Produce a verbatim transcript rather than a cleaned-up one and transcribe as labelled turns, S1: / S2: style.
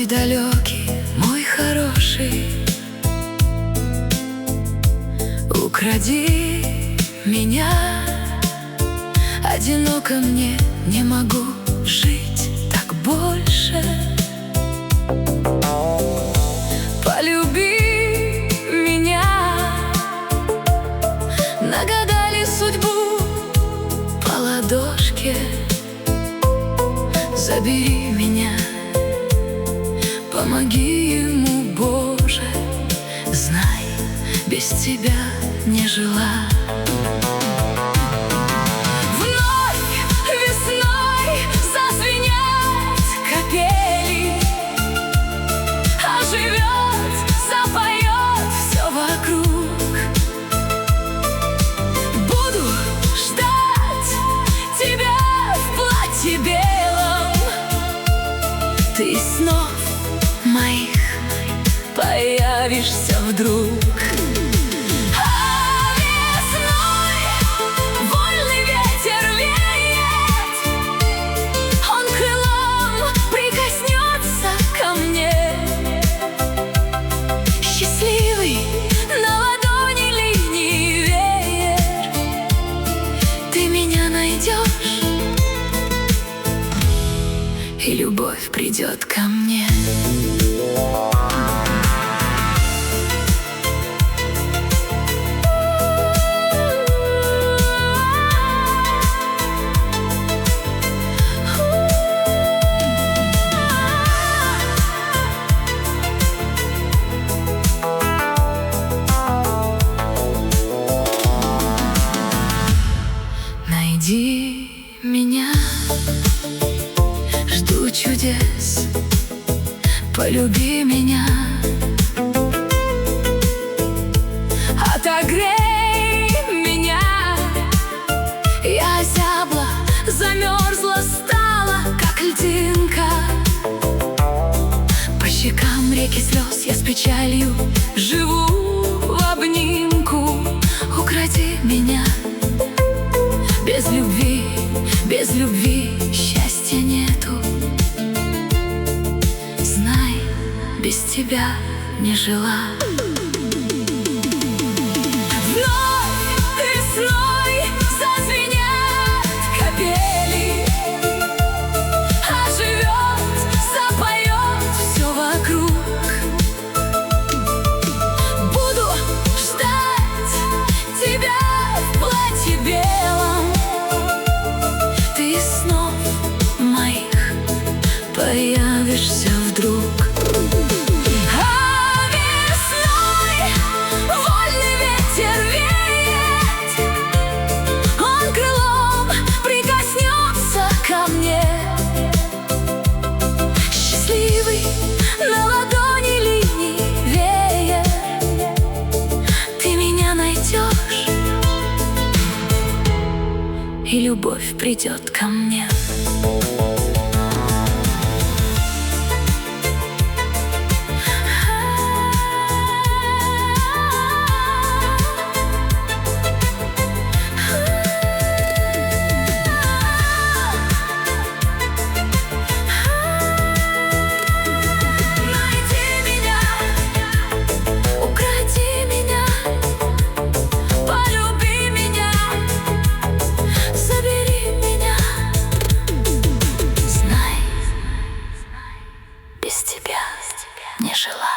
S1: Мой далекий, мой хороший, укради меня. Одиноко мне, не могу жить так больше. Полюби меня. Нагадали судьбу по ладошке. Забери меня, помоги ему, Боже. Знай, без тебя не жила. Вновь весной зазвенят капели, оживет, запоет все вокруг. Буду ждать тебя в платье белом. Ты снов моих появишься вдруг. А весной вольный ветер веет, он крылом прикоснется ко мне. Счастливый на ладони линии веер, ты меня найдешь, и любовь придет ко мне. Найди меня, жду чудес, полюби меня. Отогрей меня. Я озябла, замерзла, стала, как льдинка. По щекам реки слез, я с печалью живу в обнимку. Укради меня. Без любви, без любви счастья нету. Знай, без тебя не жила. Вновь весной зазвенят капели, оживет, запоет все вокруг. Буду ждать тебя в платье белом. Ты снов моих появишься вдруг. А весной вольный ветер веет, он крылом прикоснется ко мне. Счастливый на ладони линии веер, ты меня найдешь, и любовь придет ко мне. Без тебя не жила.